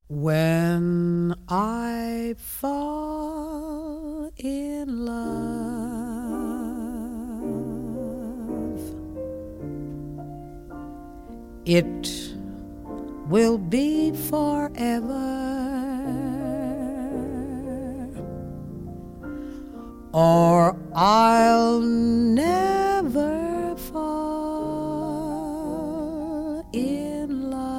When I fall in love, it will be forever, or I'll never fall in love.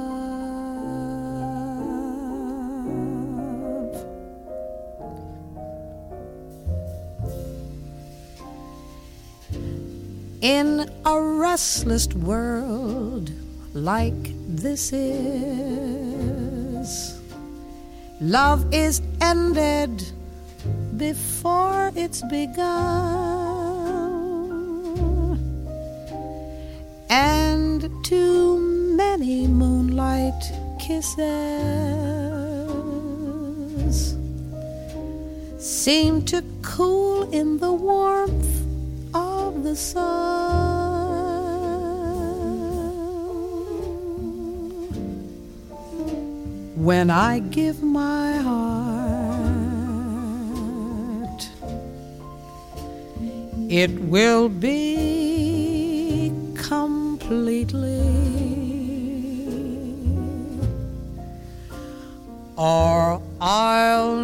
In a restless world like this is, love is ended before it's begun, and too many moonlight kisses seem to cool in the warmth of the sun. When I give my heart, it will be completely, or I'll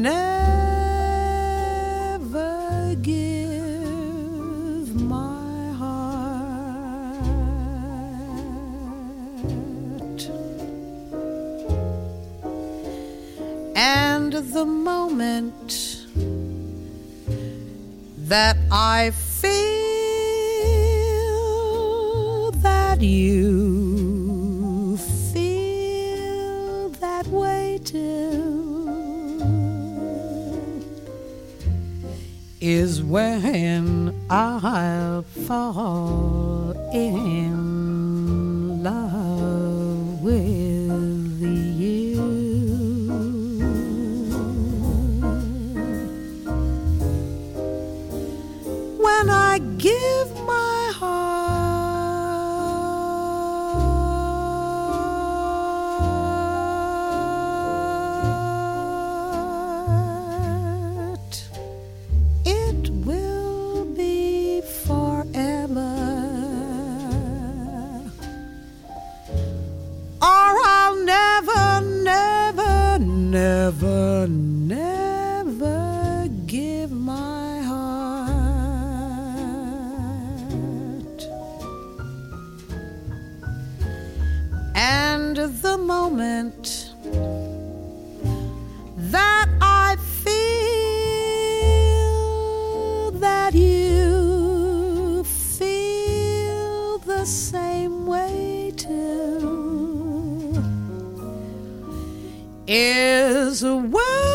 never give my heart. And the moment that I feel that you feel that way too is when I'll fall in love with you. When I give my heart, it will be forever, or I'll never, never, never, never give my heart. And the moment that I feel that you feel the same way too is when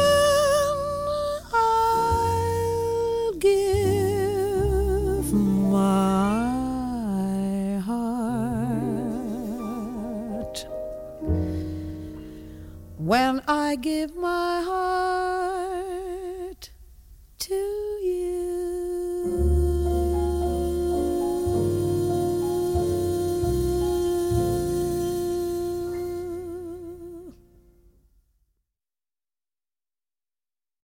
I'll give my heart. When I give my heart,